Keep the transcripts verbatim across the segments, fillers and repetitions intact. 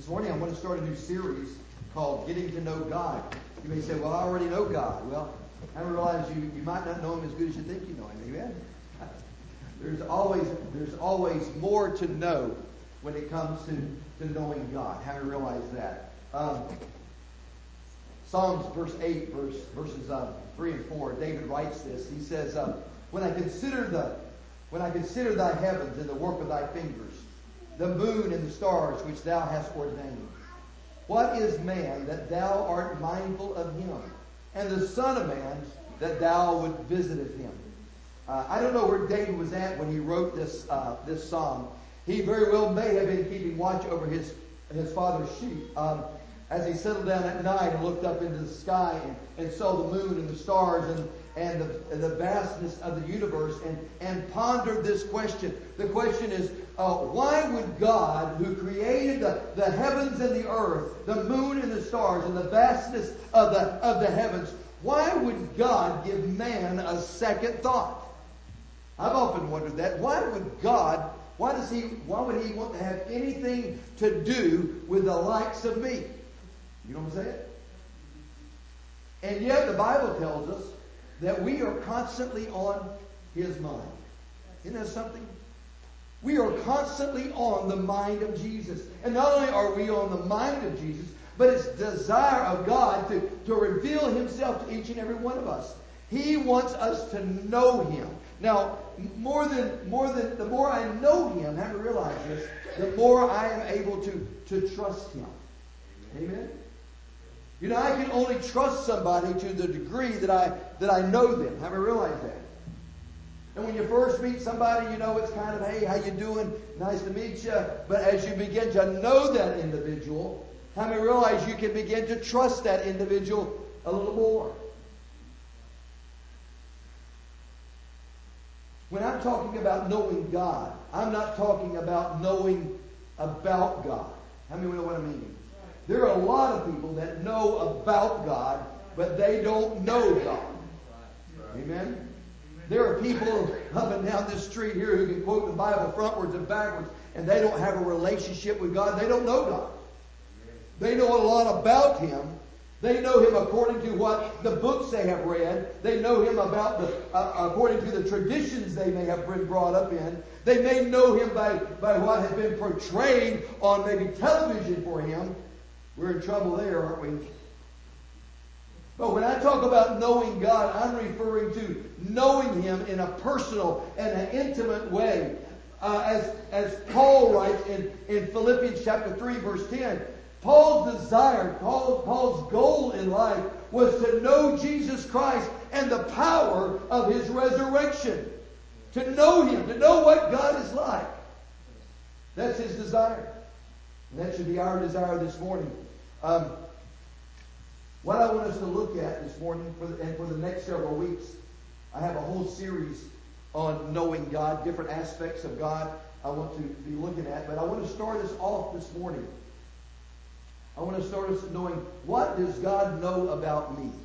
This morning I want to start a new series called Getting to Know God. You may say, well, I already know God. Well, I realize you, you might not know Him as good as you think you know Him. Amen? There's always, there's always more to know when it comes to, to knowing God. How do you realize that? Um, Psalms verse eight, verse, verses uh, three and four, David writes this. He says, uh, when I consider the when I consider thy heavens and the work of thy fingers, the moon and the stars which thou hast ordained, what is man that thou art mindful of him, and the son of man that thou would visit him? Uh, I don't know where David was at when he wrote this uh, this psalm. He very well may have been keeping watch over his his father's sheep. Um, as he settled down at night and looked up into the sky and, and saw the moon and the stars and, and, the, and the vastness of the universe and, and pondered this question. The question is, uh, why would God, who created the, the heavens and the earth, the moon and the stars and the vastness of the, of the heavens, why would God give man a second thought? I've often wondered that. Why would God, why does he, why would he want to have anything to do with the likes of me? You know what I'm saying? And yet the Bible tells us that we are constantly on His mind. Isn't that something? We are constantly on the mind of Jesus. And not only are we on the mind of Jesus, but it's desire of God to, to reveal Himself to each and every one of us. He wants us to know Him. Now, more than more than the more I know Him, have to realize this, the more I am able to, to trust Him. Amen? You know, I can only trust somebody to the degree that I that I know them. Have I realized that? And when you first meet somebody, you know, it's kind of, hey, how you doing? Nice to meet you. But as you begin to know that individual, how many realize you can begin to trust that individual a little more? When I'm talking about knowing God, I'm not talking about knowing about God. How many know what I mean? There are a lot of people that know about God, but they don't know God. Amen? There are people up and down this street here who can quote the Bible frontwards and backwards, and they don't have a relationship with God. They don't know God. They know a lot about Him. They know Him according to what the books they have read. They know Him about the uh, according to the traditions they may have been brought up in. They may know Him by, by what has been portrayed on maybe television for Him. We're in trouble there, aren't we? But when I talk about knowing God, I'm referring to knowing Him in a personal and an intimate way. Uh, as, as Paul writes in, in Philippians chapter three, verse ten, Paul's desire, Paul, Paul's goal in life was to know Jesus Christ and the power of His resurrection. To know Him, to know what God is like. That's his desire. And that should be our desire this morning. Um, what I want us to look at this morning for the, and for the next several weeks, I have a whole series on knowing God, different aspects of God I want to be looking at. But I want to start us off this morning. I want to start us knowing, what does God know about me?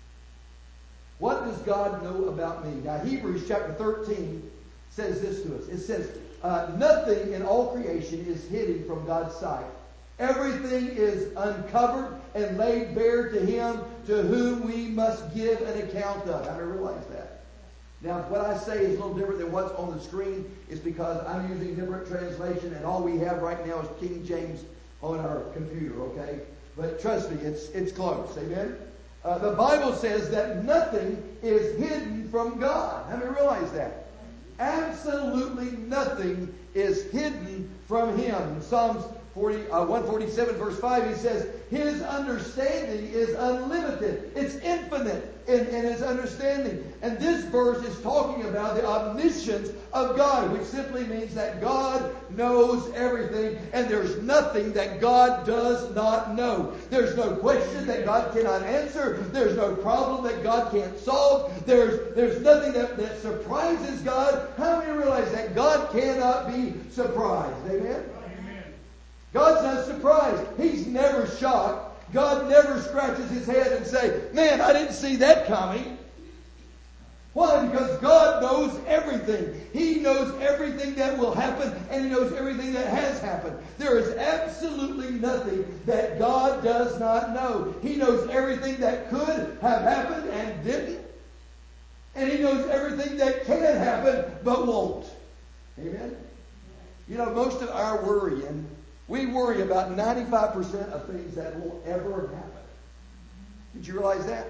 What does God know about me? Now, Hebrews chapter thirteen says this to us. It says, uh, nothing in all creation is hidden from God's sight. Everything is uncovered and laid bare to Him to whom we must give an account of. I realize that. Now, what I say is a little different than what's on the screen. Is because I'm using different translation, and all we have right now is King James on our computer, okay? But trust me, it's it's close. Amen? Uh, the Bible says that nothing is hidden from God. How many realize that? Absolutely nothing is hidden from Him. In Psalms forty, uh, one forty-seven verse five, he says, His understanding is unlimited. It's infinite in, in His understanding. And this verse is talking about the omniscience of God, which simply means that God knows everything, and there's nothing that God does not know. There's no question that God cannot answer. There's no problem that God can't solve. There's, there's nothing that, that surprises God. How many realize that God cannot be surprised? Amen? God's not surprised. He's never shocked. God never scratches His head and say, man, I didn't see that coming. Why? Because God knows everything. He knows everything that will happen, and He knows everything that has happened. There is absolutely nothing that God does not know. He knows everything that could have happened and didn't. And He knows everything that can happen but won't. Amen? You know, most of our worrying, we worry about ninety-five percent of things that won't ever happen. Did you realize that?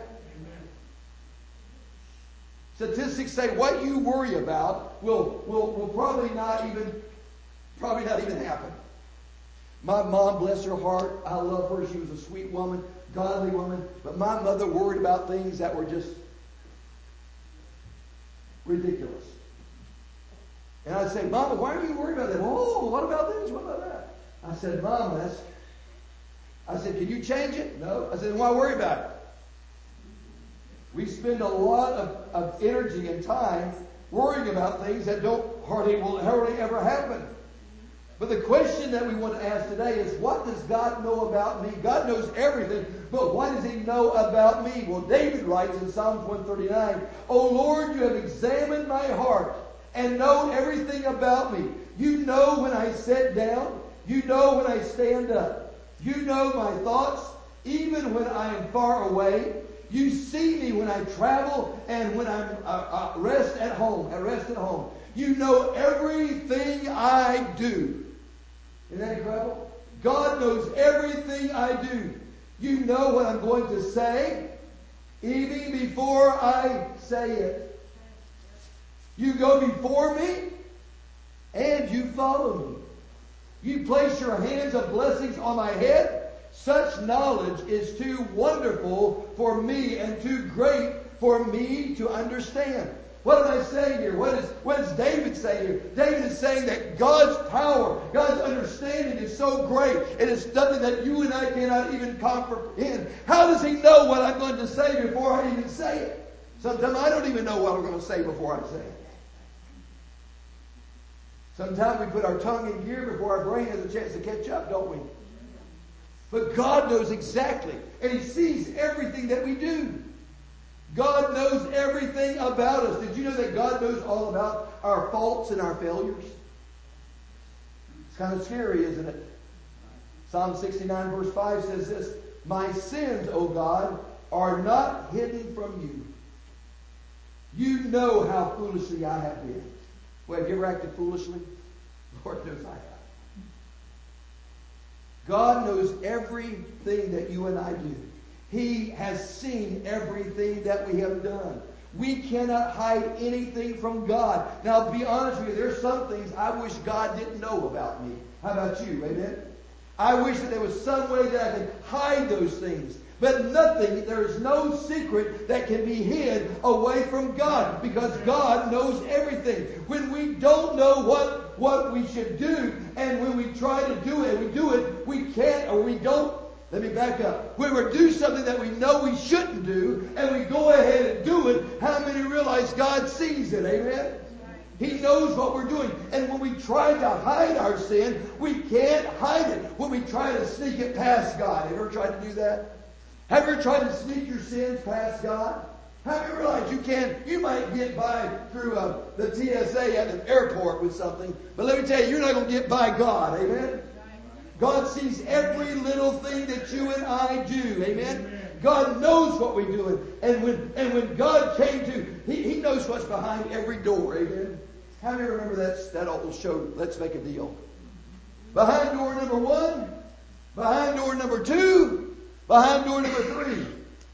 Statistics say what you worry about will, will, will probably not even probably not even happen. My mom, bless her heart, I love her. She was a sweet woman, godly woman. But my mother worried about things that were just ridiculous. And I'd say, Mama, why are you worried about that? Oh, what about this? What about that? I said, Mama, that's... I said, can you change it? No. I said, then why worry about it? We spend a lot of, of energy and time worrying about things that don't hardly will hardly ever happen. But the question that we want to ask today is, what does God know about me? God knows everything, but what does He know about me? Well, David writes in Psalms one thirty-nine, O Lord, you have examined my heart and know everything about me. You know when I sit down. You know when I stand up. You know my thoughts, even when I am far away. You see me when I travel and when I'm uh, uh, rest at home. I rest at home. You know everything I do. Isn't that incredible? God knows everything I do. You know what I'm going to say even before I say it. You go before me and you follow me. You place your hands of blessings on my head. Such knowledge is too wonderful for me and too great for me to understand. What am I saying here? What is, what is David saying here? David is saying that God's power, God's understanding is so great. It is something that you and I cannot even comprehend. How does He know what I'm going to say before I even say it? Sometimes I don't even know what I'm going to say before I say it. Sometimes we put our tongue in gear before our brain has a chance to catch up, don't we? But God knows exactly. And He sees everything that we do. God knows everything about us. Did you know that God knows all about our faults and our failures? It's kind of scary, isn't it? Psalm sixty-nine verse five says this, My sins, O God, are not hidden from you. You know how foolishly I have been. Well, have you ever acted foolishly? Lord knows I have. God knows everything that you and I do. He has seen everything that we have done. We cannot hide anything from God. Now, to be honest with you, there's some things I wish God didn't know about me. How about you? Amen? I wish that there was some way that I could hide those things. But nothing, there is no secret that can be hid away from God, because God knows everything. When we don't know what, what we should do, and when we try to do it, we do it, we can't, or we don't. Let me back up. When we do something that we know we shouldn't do, and we go ahead and do it, how many realize God sees it? Amen? He knows what we're doing. And when we try to hide our sin, we can't hide it. When we try to sneak it past God. Have you ever tried to do that? Have you ever tried to sneak your sins past God? Have you realized you can? You might get by through uh, the T S A at the airport with something, but let me tell you, you're not going to get by God. Amen? God sees every little thing that you and I do. Amen? God knows what we're doing. And when and when God came to, He, he knows what's behind every door. Amen? How many remember that, that old show, Let's Make a Deal? Behind door number one, behind door number two, behind door number three.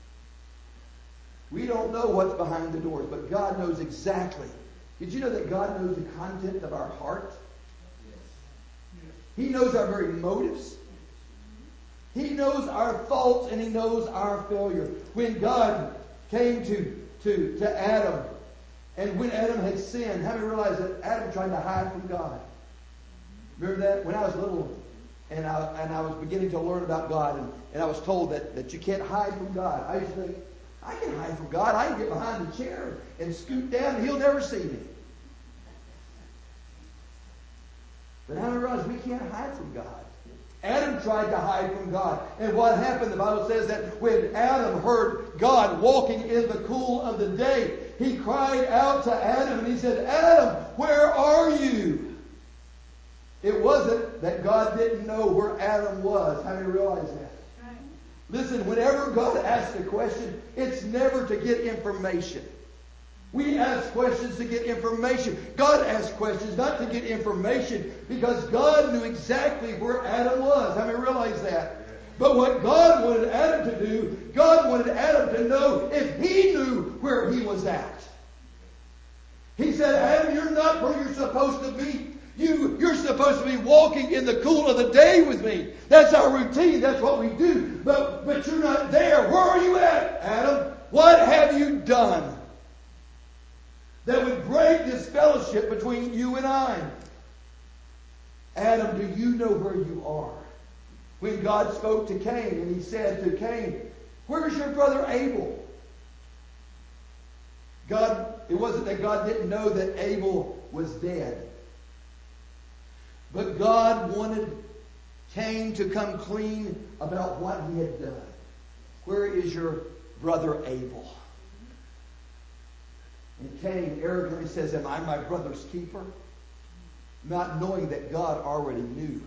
We don't know what's behind the doors, but God knows exactly. Did you know that God knows the content of our heart? He knows our very motives. He knows our faults and He knows our failure. When God came to, to, to Adam, and when Adam had sinned, how many realize that Adam tried to hide from God? Remember that? When I was little, and I, and I was beginning to learn about God, and, and I was told that, that you can't hide from God. I used to think, I can hide from God. I can get behind the chair and scoot down, and He'll never see me. But how many realize we can't hide from God? Adam tried to hide from God. And what happened? The Bible says that when Adam heard God walking in the cool of the day, He cried out to Adam and he said, Adam, where are you? It wasn't that God didn't know where Adam was. How do you realize that? Listen, whenever God asks a question, it's never to get information. We ask questions to get information. God asked questions not to get information because God knew exactly where Adam was. How many realize that? But what God wanted Adam to do, God wanted Adam to know if he knew where he was at. He said, Adam, you're not where you're supposed to be. You, you're supposed to be walking in the cool of the day with me. That's our routine. That's what we do. But, but you're not there. Where are you at, Adam? What have you done that would break this fellowship between you and I? Adam, do you know where you are? When God spoke to Cain and he said to Cain, where's your brother Abel? God, it wasn't that God didn't know that Abel was dead. But God wanted Cain to come clean about what he had done. Where is your brother Abel? And Cain arrogantly says, am I my brother's keeper? Not knowing that God already knew.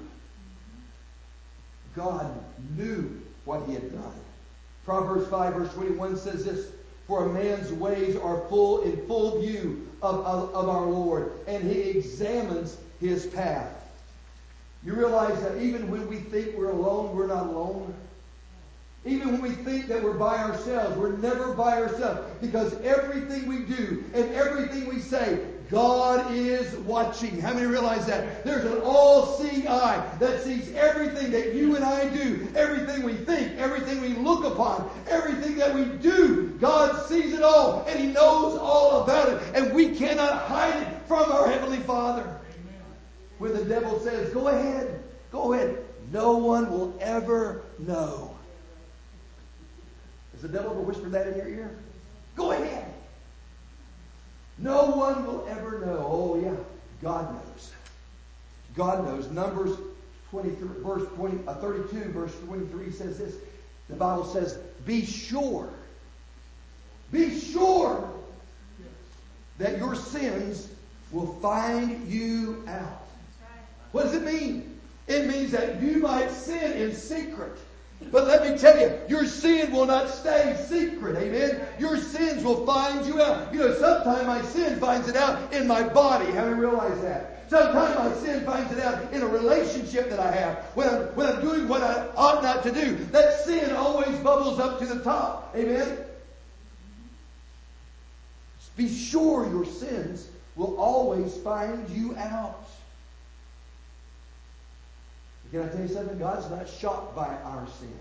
God knew what he had done. Proverbs five verse twenty-one says this, for a man's ways are full in full view of, of, of our Lord, and he examines his path. You realize that even when we think we're alone, we're not alone. Even when we think that we're by ourselves, we're never by ourselves. Because everything we do and everything we say, God is watching. How many realize that? There's an all-seeing eye that sees everything that you and I do, everything we think, everything we look upon, everything that we do. God sees it all and He knows all about it. And we cannot hide it from our Heavenly Father. When the devil says, go ahead, go ahead, no one will ever know. Has the devil ever whispered that in your ear? Go ahead. No one will ever know. Oh yeah, God knows. God knows. Numbers twenty-three, verse twenty, uh, thirty-two, verse twenty-three says this. The Bible says, be sure, be sure that your sins will find you out. What does it mean? It means that you might sin in secret. But let me tell you, your sin will not stay secret. Amen? Your sins will find you out. You know, sometimes my sin finds it out in my body. How do you realize that? Sometimes my sin finds it out in a relationship that I have. When I'm, when I'm doing what I ought not to do. That sin always bubbles up to the top. Amen? Be sure your sins will always find you out. Can I tell you something? God's not shocked by our sin.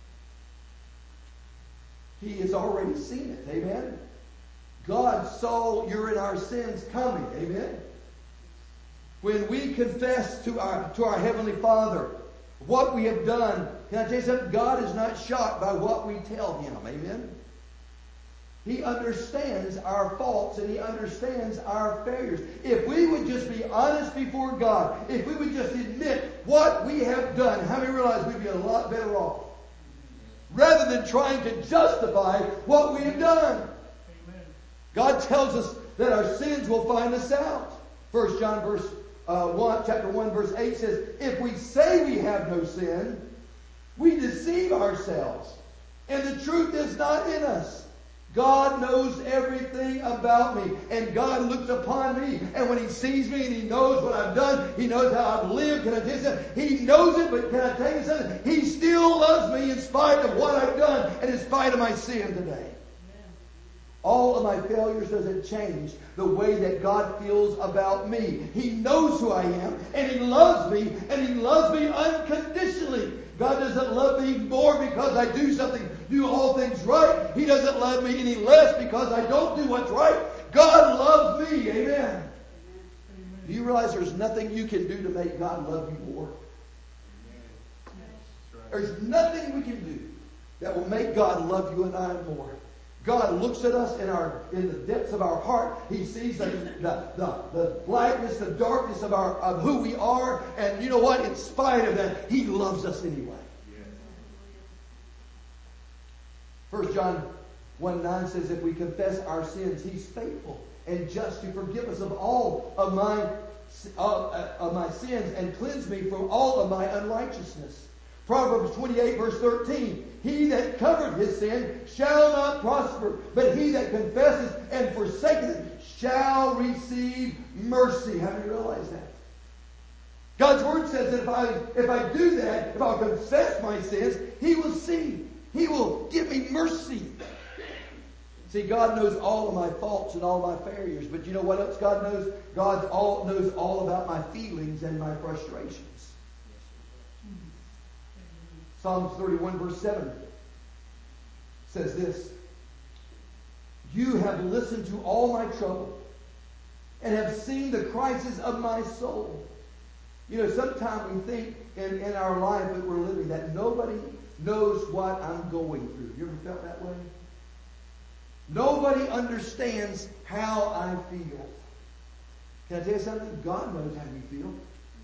He has already seen it. Amen? God saw your and our sins coming. Amen? When we confess to our, to our Heavenly Father what we have done, can I tell you something? God is not shocked by what we tell Him. Amen? He understands our faults and He understands our failures. If we would just be honest before God, if we would just admit what we have done, how many realize we'd be a lot better off? Rather than trying to justify what we have done. Amen. God tells us that our sins will find us out. First John verse uh, one, chapter one, verse eight says, if we say we have no sin, we deceive ourselves, and the truth is not in us. God knows everything about me. And God looks upon me. And when He sees me and He knows what I've done, He knows how I've lived. Can I tell you something? He knows it, but can I tell you something? He still loves me in spite of what I've done and in spite of my sin today. Amen. All of my failures doesn't change the way that God feels about me. He knows who I am, and He loves me, and He loves me unconditionally. God doesn't love me more because I do something, do all things right. He doesn't love me any less because I don't do what's right. God loves me. Amen. Amen. Do you realize there's nothing you can do to make God love you more? Amen. There's nothing we can do that will make God love you and I more. God looks at us in our in the depths of our heart. He sees the, the, the, the blackness, the darkness of our of who we are. And you know what? In spite of that, He loves us anyway. First John one nine says, if we confess our sins, He's faithful and just to forgive us of all of my, uh, of my sins and cleanse me from all of my unrighteousness. Proverbs twenty-eight verse thirteen, he that covered his sin shall not prosper, but he that confesses and forsaketh it shall receive mercy. How do you realize that? God's Word says that if I, if I do that, if I'll confess my sins, He will see. He will give me mercy. See, God knows all of my faults and all my failures. But you know what else God knows? God all, knows all about my feelings and my frustrations. Psalms thirty-one verse seven says this. You have listened to all my trouble and have seen the crisis of my soul. You know, sometimes we think in, in our life that we're living that nobody knows what I'm going through. You ever felt that way? Nobody understands how I feel. Can I tell you something? God knows how you feel.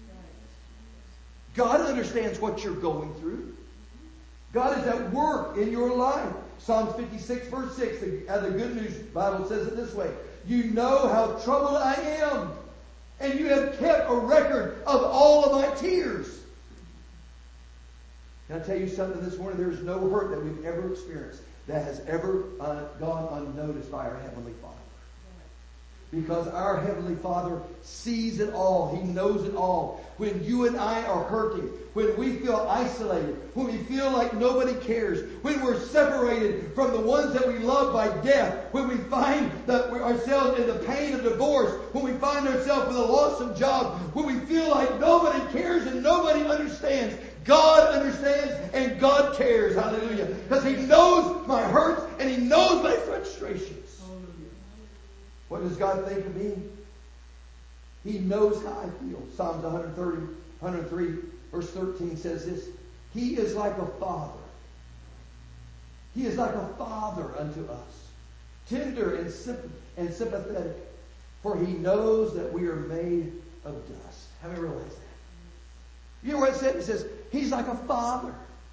God understands what you're going through. God is at work in your life. Psalms fifty-six verse six, the, uh, the Good News Bible says it this way. You know how troubled I am, and you have kept a record of all of my tears. Can I tell you something this morning? There is no hurt that we've ever experienced that has ever uh, gone unnoticed by our Heavenly Father. Because our Heavenly Father sees it all. He knows it all. When you and I are hurting, when we feel isolated, when we feel like nobody cares, when we're separated from the ones that we love by death, when we find that we're ourselves in the pain of divorce, when we find ourselves with the loss of job, when we feel like nobody cares and nobody understands, God understands and God cares. Hallelujah. Because He knows my hurts and He knows my frustrations. What does God think of me? He knows how I feel. Psalms one thirty, one oh three, verse thirteen says this. He is like a father. He is like a father unto us. Tender and sympathetic. For He knows that we are made of dust. How many realize that? You know what it said? It says, He's like a father.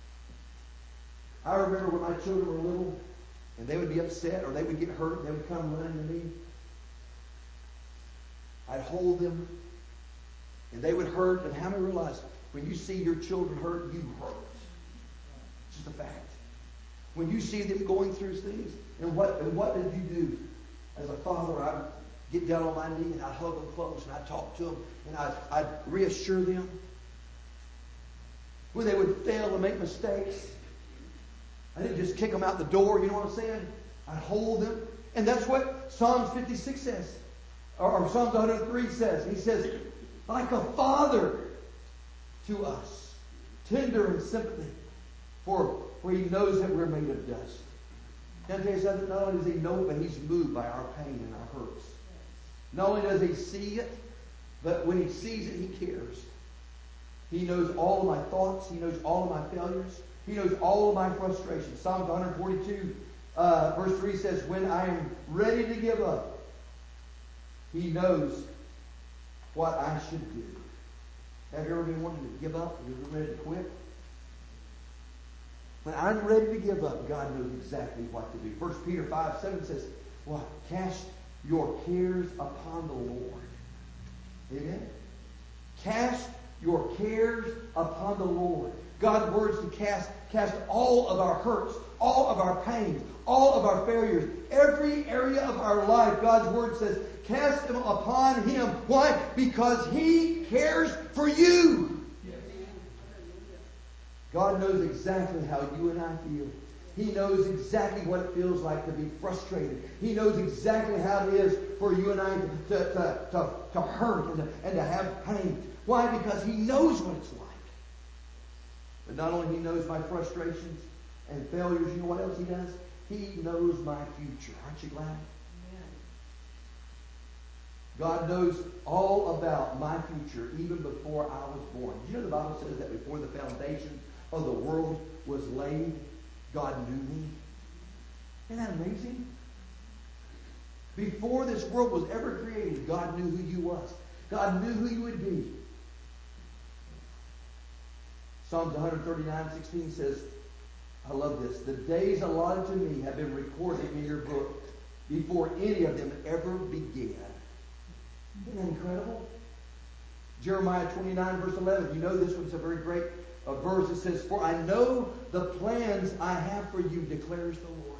I remember when my children were little, and they would be upset or they would get hurt, and they would come running to me. I'd hold them, and they would hurt. And how many realize when you see your children hurt, you hurt? It's just a fact. When you see them going through things, and what and what did you do? As a father, I'd get down on my knee, and I'd hug them close, and I'd talk to them, and I'd, I'd reassure them. When they would fail and make mistakes, I didn't just kick them out the door, you know what I'm saying? I'd hold them. And that's what Psalms fifty-six says. Or, or Psalms one oh three says. He says, like a father to us. Tender and sympathy. For, for He knows that we're made of dust. Can I tell you something? Not only does He know it, but He's moved by our pain and our hurts. Not only does He see it, but when He sees it, He cares. He knows all of my thoughts. He knows all of my failures. He knows all of my frustrations. Psalms one forty-two, uh, verse three says, when I am ready to give up, He knows what I should do. Have you ever been wanting to give up? Have you ever ready to quit? When I'm ready to give up, God knows exactly what to do. First Peter five seven says, what? Cast your cares upon the Lord. Amen? Cast your cares upon the Lord. God's word is to cast, cast all of our hurts, all of our pains, all of our failures, every area of our life. God's word says, cast them upon Him. Why? Because He cares for you. God knows exactly how you and I feel. He knows exactly what it feels like to be frustrated. He knows exactly how it is for you and I to, to, to, to hurt and to, and to have pain. Why? Because He knows what it's like. But not only He knows my frustrations and failures, you know what else He does? He knows my future. Aren't you glad? Amen. God knows all about my future even before I was born. Did you know the Bible says that before the foundation of the world was laid, God knew me? Isn't that amazing? Before this world was ever created, God knew who you was. God knew who you would be. Psalms one thirty-nine sixteen says, I love this. The days allotted to me have been recorded in your book before any of them ever began. Isn't that incredible? Jeremiah twenty-nine, verse eleven. You know this one's a very great uh, verse. It says, "For I know the plans I have for you, declares the Lord."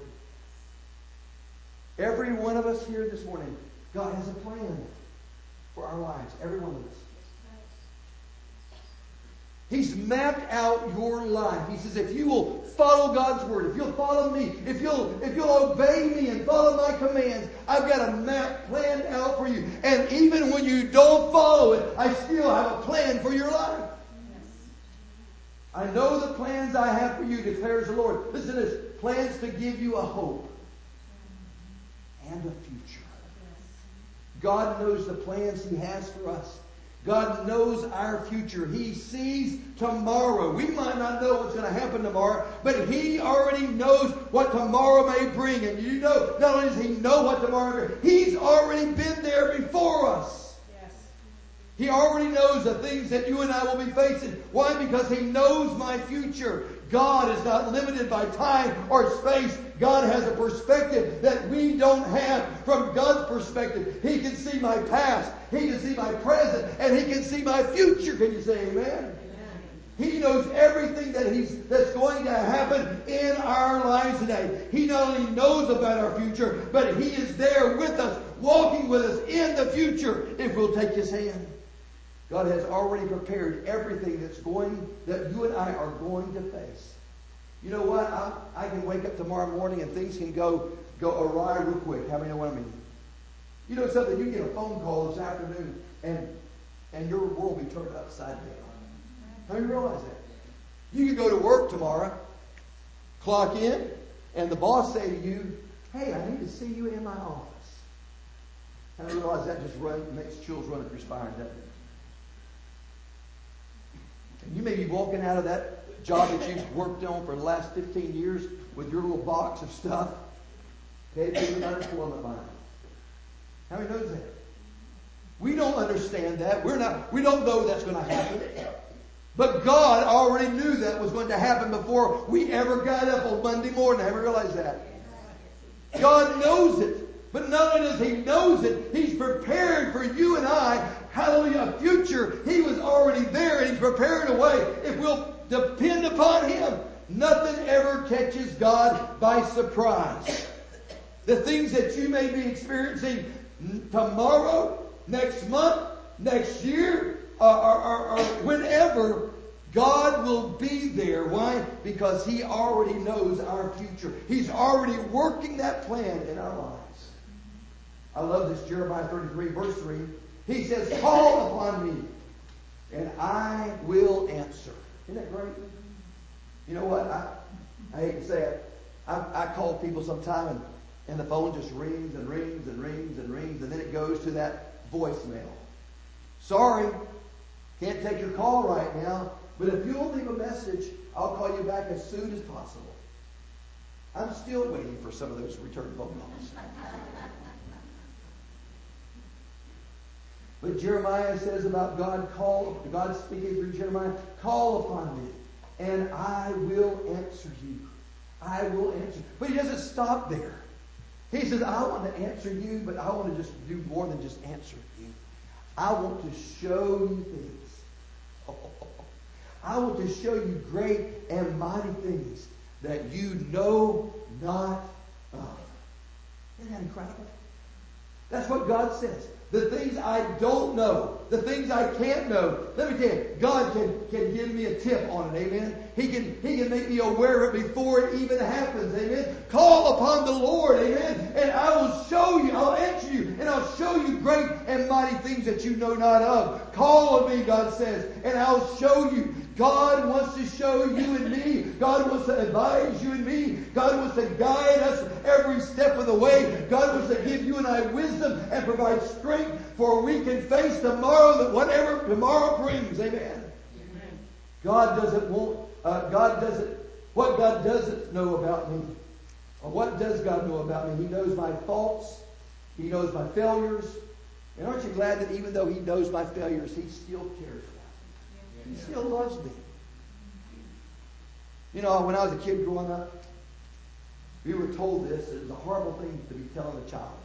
Every one of us here this morning, God has a plan for our lives. Every one of us. He's mapped out your life. He says, if you will follow God's word, if you'll follow me, if you'll if you'll obey me and follow my commands, I've got a map planned out for you. And even when you don't follow it, I still have a plan for your life. Yes. I know the plans I have for you, declares the Lord. Listen to this. Plans to give you a hope and a future. God knows the plans He has for us. God knows our future. He sees tomorrow. We might not know what's going to happen tomorrow, but He already knows what tomorrow may bring. And you know, not only does He know what tomorrow may bring, He's already been there before us. Yes. He already knows the things that you and I will be facing. Why? Because He knows my future. God is not limited by time or space. God has a perspective that we don't have. From God's perspective, He can see my past, He can see my present, and He can see my future. Can you say amen? Amen. He knows everything that He's that's going to happen in our lives today. He not only knows about our future, but He is there with us, walking with us in the future if we'll take His hand. God has already prepared everything that's going, that you and I are going to face. You know what? I, I can wake up tomorrow morning and things can go go awry real quick. How many know what I mean? You know something? You get a phone call this afternoon and and your world will be turned upside down. How do you realize that? You can go to work tomorrow, clock in, and the boss say to you, "Hey, I need to see you in my office." How do you realize that just run, makes chills run up your spine, doesn't it? And you may be walking out of that job that you've worked on for the last fifteen years with your little box of stuff. Okay, with unemployment line. How many knows that? We don't understand that. We're not. We don't know that's going to happen. But God already knew that was going to happen before we ever got up on Monday morning. Have you realized that? God knows it. But not only does He knows it, He's prepared for you and I, hallelujah, a future. He was already there and He's preparing a way. If we'll depend upon Him, nothing ever catches God by surprise. The things that you may be experiencing tomorrow, next month, next year, or, or, or whenever, God will be there. Why? Because He already knows our future. He's already working that plan in our lives. I love this, Jeremiah thirty-three, verse three. He says, "Call upon me, and I will answer." Isn't that great? You know what? I, I hate to say it. I, I call people sometime, and, and the phone just rings and rings and rings and rings, and then it goes to that voicemail. "Sorry, can't take your call right now, but if you'll leave a message, I'll call you back as soon as possible." I'm still waiting for some of those return phone calls. But Jeremiah says about God, call, God speaking through Jeremiah, "Call upon me, and I will answer you." I will answer. But He doesn't stop there. He says, I want to answer you, but I want to just do more than just answer you. I want to show you things. Oh, oh, oh. I want to show you great and mighty things that you know not of. Isn't that incredible? That's what God says. The things I don't know, the things I can't know. Let me tell you, God can, can give me a tip on it, amen? He can, he can make me aware of it before it even happens, amen? Call upon the Lord, amen? And I will show you, I'll answer you, and I'll show you great and mighty things that you know not of. Call on me, God says, and I'll show you. God wants to show you and me. God wants to advise you and me. God wants to guide us every step of the way. God wants to give you and I wisdom and provide strength for we can face tomorrow, that whatever tomorrow brings. Amen. Amen. God doesn't want, uh, God doesn't, what God doesn't know about me, or what does God know about me? He knows my faults. He knows my failures. And aren't you glad that even though He knows my failures, He still cares about me? He still loves me. You know, when I was a kid growing up, we were told this. It was a horrible thing to be telling a child.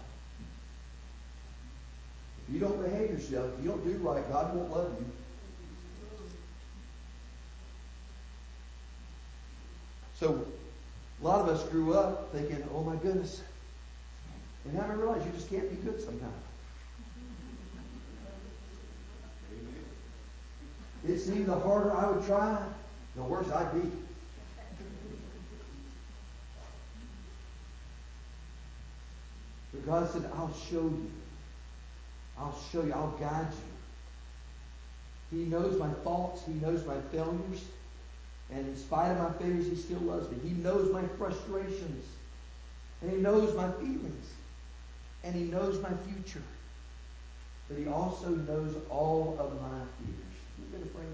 If you don't behave yourself, if you don't do right, God won't love you. So, a lot of us grew up thinking, oh my goodness. And now I realize you just can't be good sometimes. It seemed the harder I would try, the worse I'd be. But God said, I'll show you. I'll show you. I'll guide you. He knows my faults. He knows my failures. And in spite of my failures, He still loves me. He knows my frustrations. And He knows my feelings. And He knows my future. But He also knows all of my fears. Isn't that a phrase?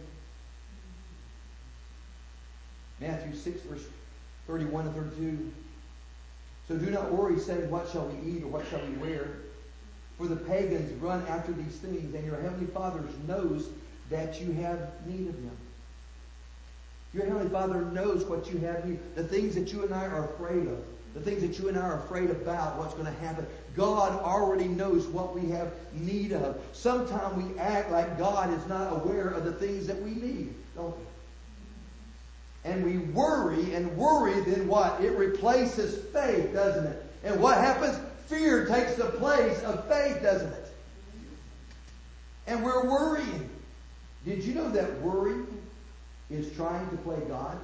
Matthew six, verse thirty-one and thirty-two. So do not worry, saying, what shall we eat or what shall we wear? For the pagans run after these things, and your heavenly Father knows that you have need of them. Your heavenly Father knows what you have need. The things that you and I are afraid of. The things that you and I are afraid about, what's going to happen. God already knows what we have need of. Sometimes we act like God is not aware of the things that we need, don't we? And we worry, and worry then what? It replaces faith, doesn't it? And what happens? Fear takes the place of faith, doesn't it? And we're worrying. Did you know that worry is trying to play God?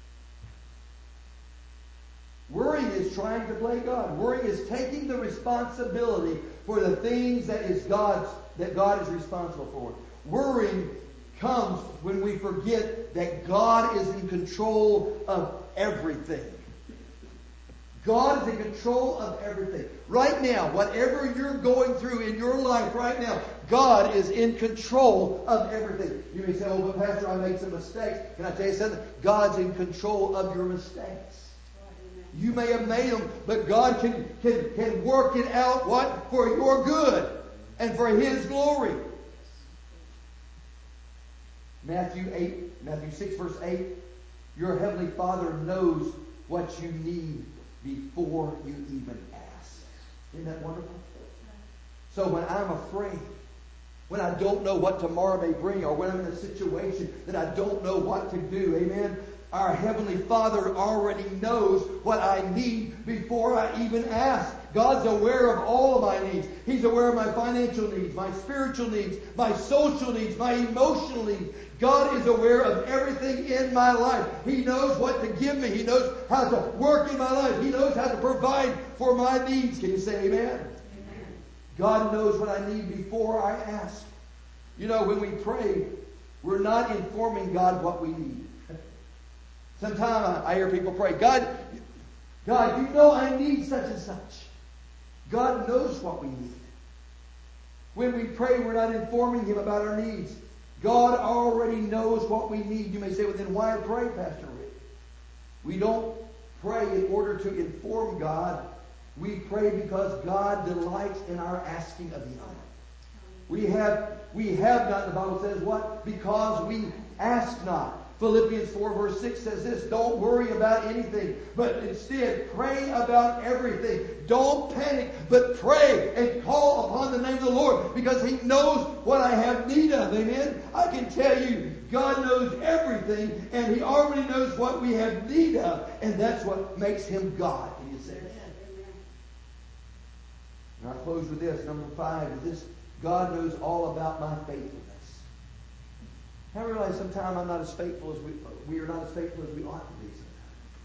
Worrying is trying to play God. Worrying is taking the responsibility for the things that is God's, that God is responsible for. Worrying comes when we forget that God is in control of everything. God is in control of everything. Right now, whatever you're going through in your life right now, God is in control of everything. You may say, oh, but Pastor, I made some mistakes. Can I tell you something? God's in control of your mistakes. You may have made them, but God can, can, can work it out, what? For your good and for His glory. Matthew eight, Matthew six, verse eight. Your heavenly Father knows what you need before you even ask. Isn't that wonderful? So when I'm afraid, when I don't know what tomorrow may bring, or when I'm in a situation that I don't know what to do, amen, our Heavenly Father already knows what I need before I even ask. God's aware of all of my needs. He's aware of my financial needs, my spiritual needs, my social needs, my emotional needs. God is aware of everything in my life. He knows what to give me. He knows how to work in my life. He knows how to provide for my needs. Can you say amen? Amen. God knows what I need before I ask. You know, when we pray, we're not informing God what we need. Sometimes I hear people pray, God, God, you know I need such and such. God knows what we need. When we pray, we're not informing Him about our needs. God already knows what we need. You may say, well, then why pray, Pastor Rick? We don't pray in order to inform God. We pray because God delights in our asking of Him. We have, we have not, the Bible says what? Because we ask not. Philippians four verse six says this, don't worry about anything, but instead pray about everything. Don't panic, but pray and call upon the name of the Lord, because He knows what I have need of. Amen? I can tell you, God knows everything, and He already knows what we have need of, and that's what makes Him God. Can you say that? And I'll close with this. Number five is this, God knows all about my faithfulness. I realize sometimes I'm not as faithful as we, we are not as faithful as we ought to be sometimes.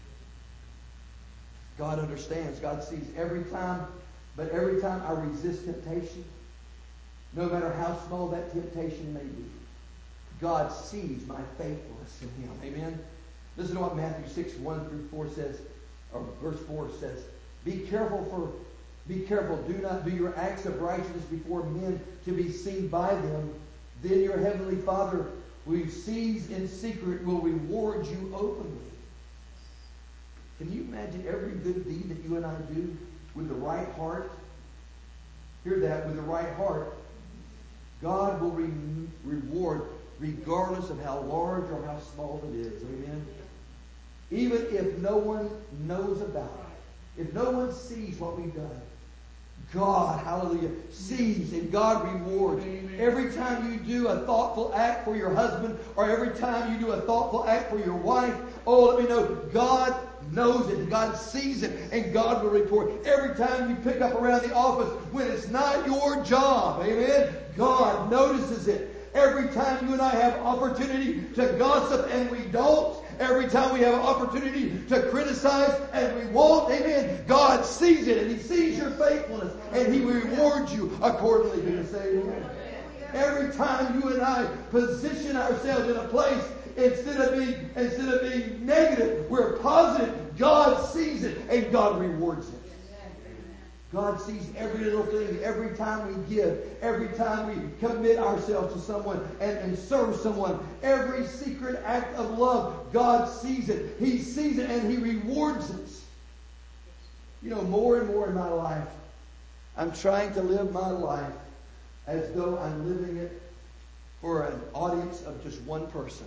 God understands. God sees every time, but every time I resist temptation, no matter how small that temptation may be, God sees my faithfulness in Him. Amen? Listen to what Matthew six, one through four says, or verse four says. Be careful for, be careful, do not do your acts of righteousness before men to be seen by them. Then your heavenly Father, who sees in secret, will reward you openly. Can you imagine every good deed that you and I do with the right heart? Hear that, with the right heart. God will re- reward regardless of how large or how small it is. Amen? Even if no one knows about it. If no one sees what we've done. God, hallelujah, sees and God rewards. Amen. Every time you do a thoughtful act for your husband, or every time you do a thoughtful act for your wife, oh, let me know, God knows it, and God sees it, and God will report. Every time you pick up around the office when it's not your job, amen, God notices it. Every time you and I have opportunity to gossip and we don't, every time we have an opportunity to criticize and we won't, amen, God sees it and He sees your faithfulness and He rewards you accordingly. You can say amen. Every time you and I position ourselves in a place, instead of being instead of being negative, we're positive. God sees it and God rewards it. God sees every little thing, every time we give, every time we commit ourselves to someone and, and serve someone, every secret act of love, God sees it. He sees it and He rewards it. You know, more and more in my life, I'm trying to live my life as though I'm living it for an audience of just one person.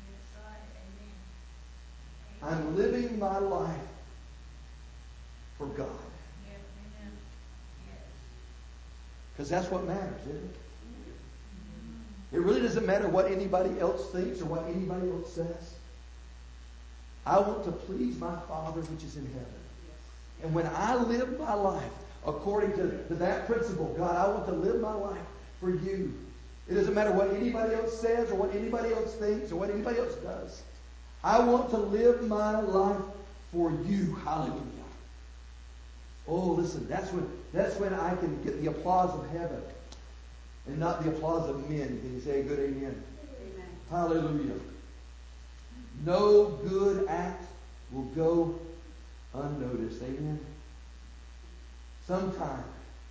I'm living my life for God. Because that's what matters, isn't it? It really doesn't matter what anybody else thinks or what anybody else says. I want to please my Father which is in heaven. And when I live my life according to, to that principle, God, I want to live my life for you. It doesn't matter what anybody else says or what anybody else thinks or what anybody else does. I want to live my life for you. Hallelujah. Oh, listen, that's when that's when I can get the applause of heaven and not the applause of men. Can you say a good amen? Amen. Hallelujah. No good act will go unnoticed. Amen. Sometime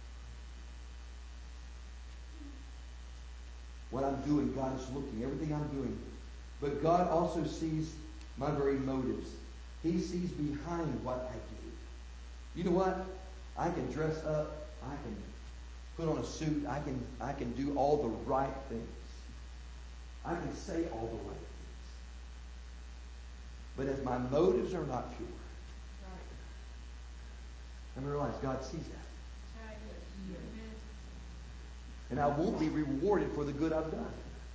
what I'm doing, God is looking. Everything I'm doing. But God also sees my very motives. He sees behind what I do. You know what? I can dress up. I can put on a suit. I can I can do all the right things. I can say all the right things. But if my motives are not pure, I realize God sees that. And I won't be rewarded for the good I've done.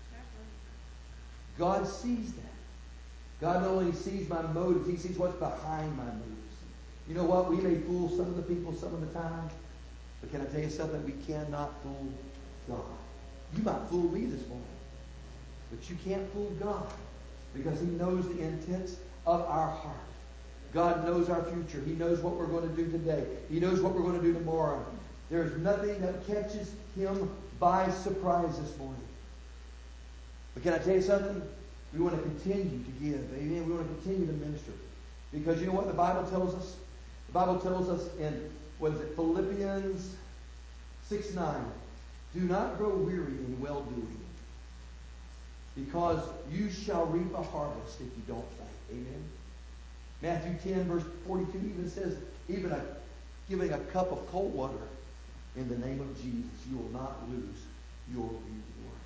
God sees that. God not only sees my motives, He sees what's behind my motives. You know what? We may fool some of the people some of the time. But can I tell you something? We cannot fool God. You might fool me this morning. But you can't fool God. Because He knows the intents of our heart. God knows our future. He knows what we're going to do today. He knows what we're going to do tomorrow. There's nothing that catches Him by surprise this morning. But can I tell you something? We want to continue to give. Amen. We want to continue to minister. Because you know what the Bible tells us? The Bible tells us in, what is it, Philippians six nine. Do not grow weary in well-doing, because you shall reap a harvest if you don't faint. Amen. Matthew ten verse forty-two even says, even a, giving a cup of cold water in the name of Jesus, you will not lose your reward.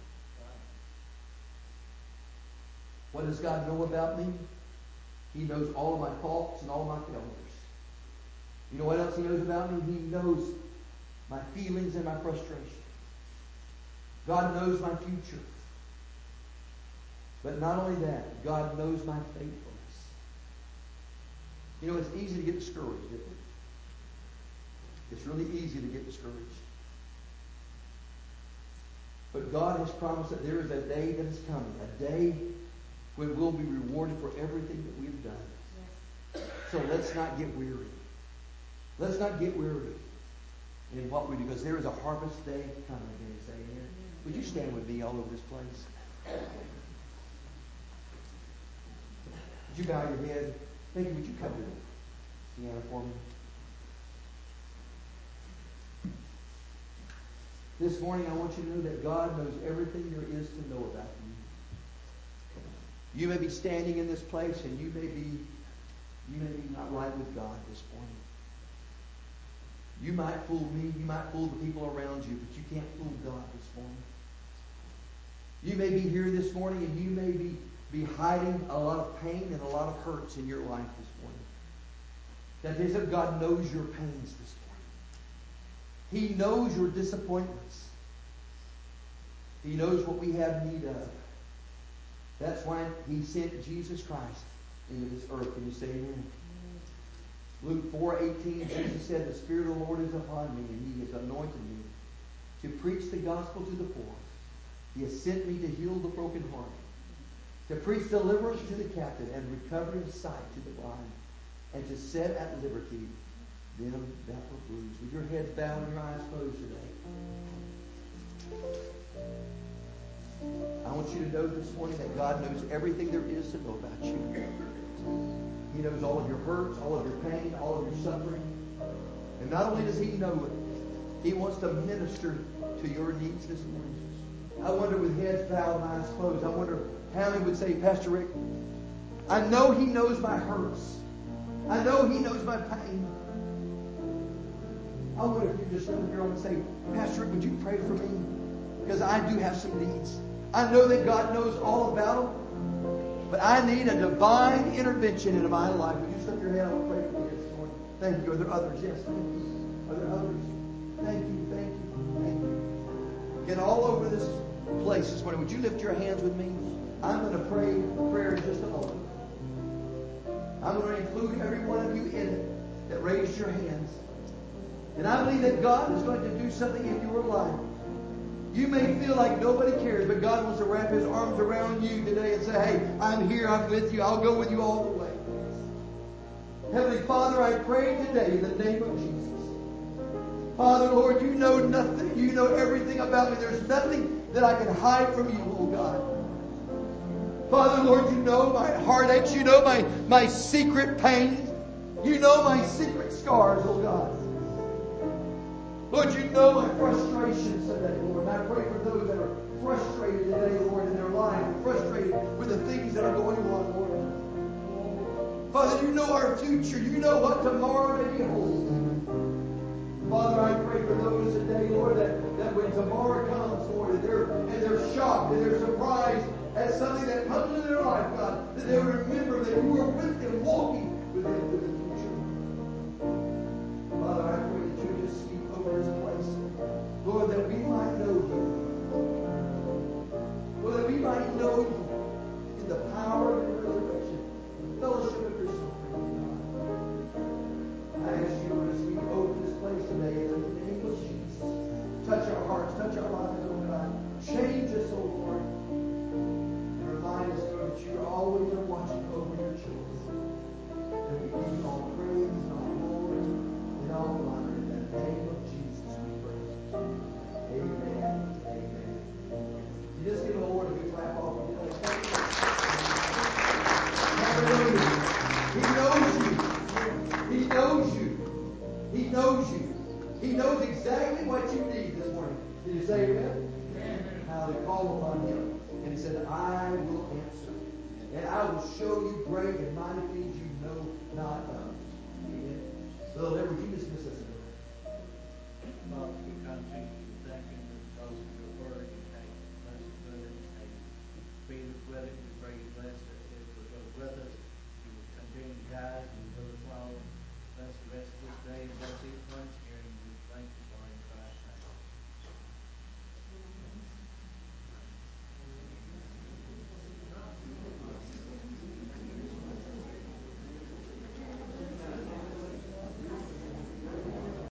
What does God know about me? He knows all of my faults and all my failures. You know what else He knows about me? He knows my feelings and my frustration. God knows my future. But not only that, God knows my faithfulness. You know, it's easy to get discouraged, isn't it? It's really easy to get discouraged. But God has promised that there is a day that is coming, a day when we'll be rewarded for everything that we've done. Yes. So let's not get weary. Let's not get weary in what we do, because there is a harvest day coming. Again, say amen. Would you stand with me all over this place? Would you bow your head? Thank you. Would you come to Deanna for me? This morning, I want you to know that God knows everything there is to know about you. You may be standing in this place, and you may be, you may be not right with God this morning. You might fool me, you might fool the people around you, but you can't fool God this morning. You may be here this morning, and you may be behind hiding a lot of pain and a lot of hurts in your life this morning. That is, that God knows your pains this morning. He knows your disappointments. He knows what we have need of. That's why He sent Jesus Christ into this earth. Can you say amen? Luke four eighteen, Jesus said, "The Spirit of the Lord is upon me, and He has anointed me to preach the gospel to the poor. He has sent me to heal the brokenhearted, to preach deliverance to the captive, and recovery of sight to the blind, and to set at liberty them that were bruised." With your heads bowed and your eyes closed today, I want you to know this morning that God knows everything there is to know about you. He knows all of your hurts, all of your pain, all of your suffering. And not only does He know it, He wants to minister to your needs this morning. I wonder, with heads bowed and eyes closed, I wonder how many would say, "Pastor Rick, I know He knows my hurts. I know He knows my pain. I wonder if you just stand here and say, "Pastor Rick, would you pray for me? Because I do have some needs. I know that God knows all about them, but I need a divine intervention into my life." Would you slip your hand? I want to pray for you this morning. Thank you. Are there others? Yes, thank you. Are there others? Thank you, thank you, thank you. Again, all over this place this morning, would you lift your hands with me? I'm going to pray a prayer in just a moment. I'm going to include every one of you in it that raised your hands. And I believe that God is going to do something in your life. You may feel like nobody cares, but God wants to wrap His arms around you today and say, "Hey, I'm here, I'm with you, I'll go with you all the way." Heavenly Father, I pray today in the name of Jesus. Father, Lord, you know nothing. You know everything about me. There's nothing that I can hide from you, oh God. Father, Lord, you know my heartaches. You know my, my secret pains. You know my secret scars, oh God. Lord, you know my frustrations today, Lord. And I pray for those that are frustrated today, Lord, in their life. Frustrated with the things that are going on, Lord. Father, you know our future. You know what tomorrow may behold. Father, I pray for those today, Lord, that, that when tomorrow comes, Lord, and they're, and they're shocked and they're surprised at something that comes into their life, God, that they remember that you are with them, walking with them through the future. Father, I pray that you just speak over this place. Lord, that we might know you. Lord, that we might know you in the power of your resurrection, the fellowship of your suffering, God. I ask you, Lord, to speak over this place today in the name of Jesus. Touch our hearts, touch our lives, oh God. Change us, oh Lord. And remind us, Lord, that you always are watching over your children. And we give you all praise and all glory and all honor in the name of Jesus we pray. Amen. Amen. You just give the Lord a good clap off. Hallelujah. He knows you. He knows you. He knows you. He knows exactly what you need this morning. Did you say amen? Amen. How to call upon Him. And He said, "I will answer. And I will show you great and mighty things you know not of." Amen. So, Lord, would you dismiss us in prayer? Father, we come to you thanking you because of your word. You take blessed good and take be with it. We pray you bless it. It will go with us. You will continue to guide and will us all. Bless the rest of this day. Bless each one's